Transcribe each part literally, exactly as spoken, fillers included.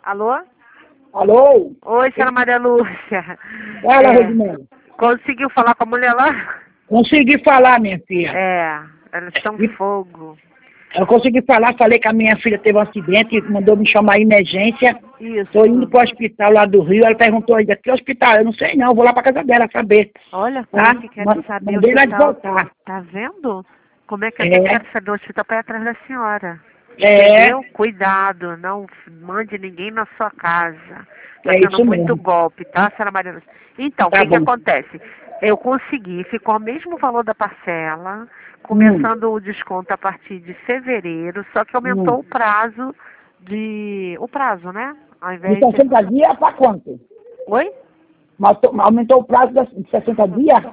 Alô? Alô? Oi, senhora Maria Lúcia. Fala, É, Rosemary. conseguiu falar com a mulher lá? Consegui falar, minha filha. É, elas estão E- fogo. Eu consegui falar, falei que a minha filha teve um acidente, mandou me chamar em emergência. Isso. Estou indo para o hospital lá do Rio. Ela perguntou ainda, que hospital? Eu não sei não, vou lá para casa dela saber. Olha, Tá? como é que quer Ma- saber o Mandei ela de hospital? voltar. Tá vendo? Como é que É. até quer saber o hospital para ir atrás da senhora? É, Entendeu? Cuidado, não mande ninguém na sua casa. Tá É tendo isso muito mesmo. golpe, tá, senhora Maria Lúcia? Então, o Tá que que bom. acontece? Eu consegui, ficou o mesmo valor da parcela, Hum. começando o desconto a partir de fevereiro, só que aumentou Hum. o prazo de... O prazo, né? Ao De invés de... sessenta dias para quanto? Oi? Matou- Aumentou o prazo das- de sessenta dias?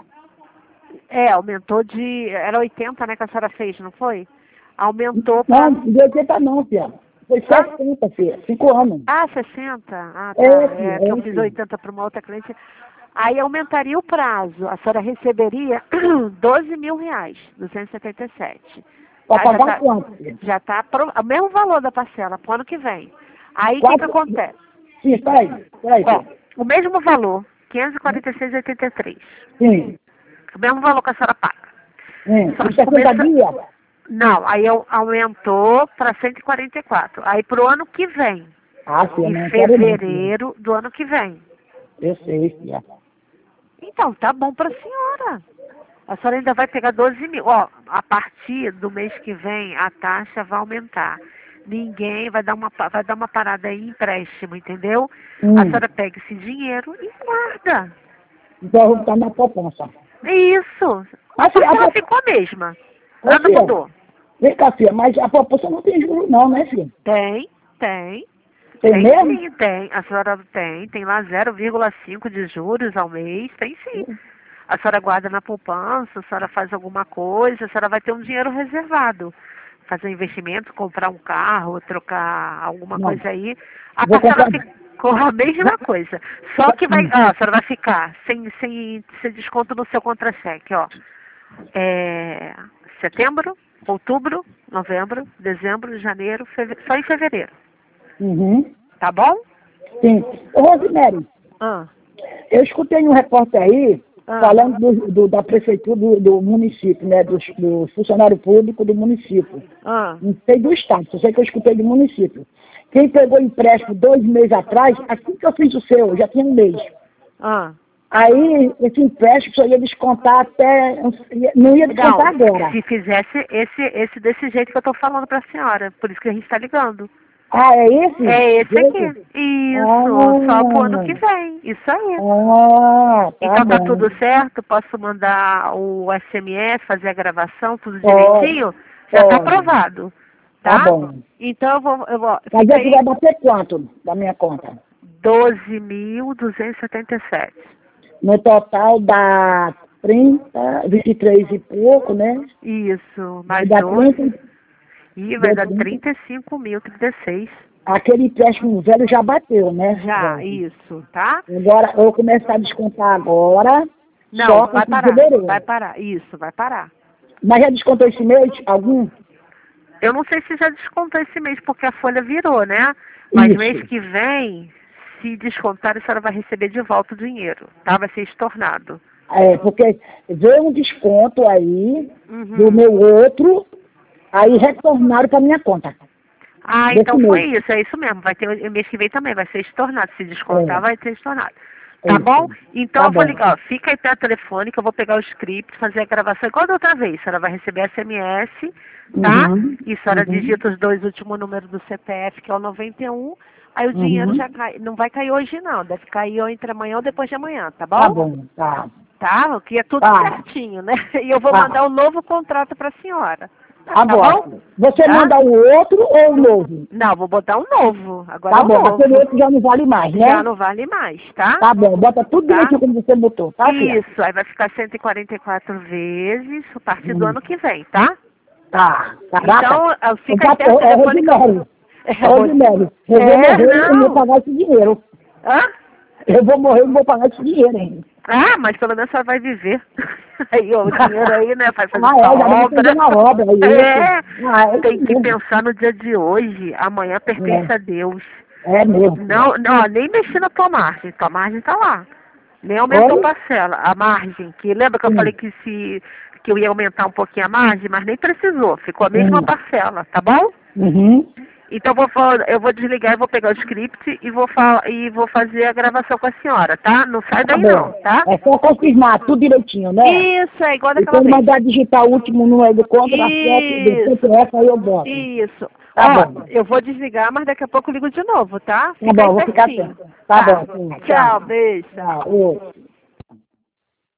É, aumentou de... Era oitenta, né, que a senhora fez, não foi? Aumentou Não, para... de oitenta não, filha. Foi Hã? sessenta, filha. Cinco anos. Ah, sessenta? Ah, tá. É, É filha, que eu é, fiz filha. oitenta para uma outra cliente. Aí aumentaria o prazo. A senhora receberia doze mil reais, duzentos e setenta e sete. Para Tá, já pagar tá, quanto, filha? já tá pro, o mesmo valor da parcela pro ano que vem. Aí o que que Quatro... acontece? Sim, peraí, peraí, Ó, filha. o mesmo valor, quinhentos e quarenta e seis reais e oitenta e três. Sim, O mesmo valor que a senhora paga. sim. Só De que sessenta começa... dias? Não, aí eu- aumentou para cento e quarenta e quatro. Aí pro ano que vem. Ah, filha, Em não quero não, filha. fevereiro do ano que vem. Eu sei, filha. Então, tá bom pra senhora. A senhora ainda vai pegar doze mil. Ó, a partir do mês que vem, a taxa vai aumentar. Ninguém vai dar uma, pa- vai dar uma parada aí em empréstimo, entendeu? Hum. A senhora pega esse dinheiro e guarda. Então eu vou botar na poupança. É isso. A Mas, filha, a parcela pou- ficou a mesma. Ô, Nada filha, mudou. vem cá, filha, mas a poupança não tem juros não, né, filha? Tem, tem. Tem Tem mesmo? sim, tem. A senhora tem. Tem lá zero vírgula cinco de juros ao mês. Tem sim. A senhora guarda na poupança, a senhora faz alguma coisa, a senhora vai ter um dinheiro reservado. Fazer um investimento, comprar um carro, trocar alguma Não. coisa aí. A Vou parcela comprar... ficou a mesma coisa. Só que vai, Hum. ah, a senhora vai ficar sem, sem, sem desconto no seu contra-cheque, ó. É, setembro, outubro, novembro, dezembro, janeiro, feve... só em fevereiro. Uhum. Tá bom? Sim. Ô, Rosemary, Ah, eu escutei um repórter aí ah, falando do, do- da prefeitura do, do município, né, do, do funcionário público do município. ah. Não sei do estado, só sei que eu escutei do município. Quem pegou empréstimo dois meses atrás, assim que eu fiz o seu, já tinha um mês. Ah. Aí, esse empréstimo só ia descontar até... Não ia descontar Não, agora. se fizesse esse, esse desse jeito que eu tô falando pra senhora, por isso que a gente tá ligando. Ah, é esse? É esse Jeito? aqui. Isso, só pro ano que Ah, vem. Isso aí. ah, tá Então tá bom. tudo certo? Posso mandar o S M S, fazer a gravação, tudo Pode, direitinho? Já tá pode. aprovado. Tá Tá? bom. Então eu vou. Eu vou Mas fica esse aí vai bater quanto da minha conta? doze mil duzentos e setenta e sete. No total dá trinta, vinte e três e pouco, né? Isso, Vai mais dar doze. trinta, Ih, vai deu dar trinta. trinta e cinco mil, trinta e seis. Aquele empréstimo velho já bateu, né? Já, É. isso, tá? Agora, eu vou começar a descontar agora, Não, só vai em parar, fevereiro. vai parar, isso, vai parar. Mas já descontou esse mês? Algum? Eu não sei se já descontou esse mês, porque a folha virou, né? Mas Isso. mês que vem, se descontar, a senhora vai receber de volta o dinheiro, tá? Vai ser estornado. É, porque veio um desconto aí Uhum. do meu outro, aí retornaram para minha conta. Ah, desse então foi mês. isso, é isso mesmo. Vai ter o mês que vem também, vai ser estornado. Se descontar, É. vai ser estornado. Tá Isso. bom? Então Tá eu vou bom. ligar, ó, fica aí pela telefone que eu vou pegar o script, fazer a gravação igual da outra vez. A senhora vai receber S M S, tá? Uhum. E a senhora Uhum. digita os dois últimos números do C P F, que é o noventa e um. Aí o dinheiro Uhum. já cai. Não vai cair hoje não, deve cair ou entre amanhã ou depois de amanhã, tá bom? Tá bom, tá. Tá? O que é tudo Tá. certinho, né? E eu vou Tá. mandar um novo contrato pra senhora. Tá bom. bom? Você Tá? manda o outro ou o novo? Não, vou botar um novo. Agora Tá é um bom, novo. aquele outro já não vale mais, né? Já não vale mais, tá? Tá bom, bota tudo Tá? direitinho como você botou, tá, filha? Isso, aí vai ficar cento e quarenta e quatro vezes a partir do Hum. ano que vem, tá? Tá. Caraca. Então, ah, fica Eu aí perto do já- é telefone que eu... Rosemary. É, Rosemary, eu vou É, morrer e não vou não. pagar esse dinheiro. Hã? Eu vou morrer e não vou pagar esse dinheiro ainda. Ah, mas pelo menos ela vai viver. Aí, ó, o dinheiro aí, né, vai fazer Ah, é, sua já vai obra. fazer uma obra, é isso. É, Ah, é tem isso que mesmo. pensar no dia de hoje. Amanhã pertence É. a Deus. É mesmo. Não, não, nem mexi na tua margem. Tua margem tá lá. Nem aumentou a parcela. A margem, que lembra que eu Sim. falei que se que eu ia aumentar um pouquinho a margem, mas nem precisou. Ficou a mesma Uhum. parcela, tá bom? Uhum. Então vou, fa- eu vou desligar e vou pegar o script e vou, fa e vou fazer a gravação com a senhora, tá? Não sai Tá daí não, bom. tá? É só confirmar tudo direitinho, né? Isso, é igual E daquela quando vez. mandar digitar o último número do conta na foto do Isso, C P F, aí eu boto. isso. Tá Ó, bom. eu vou desligar, mas daqui a pouco eu ligo de novo, tá? Tá Fica bom, aí vou ficar pertinho. atento. Tá bom, sim, Tchau, tchau. beijo. Tchau. Ô.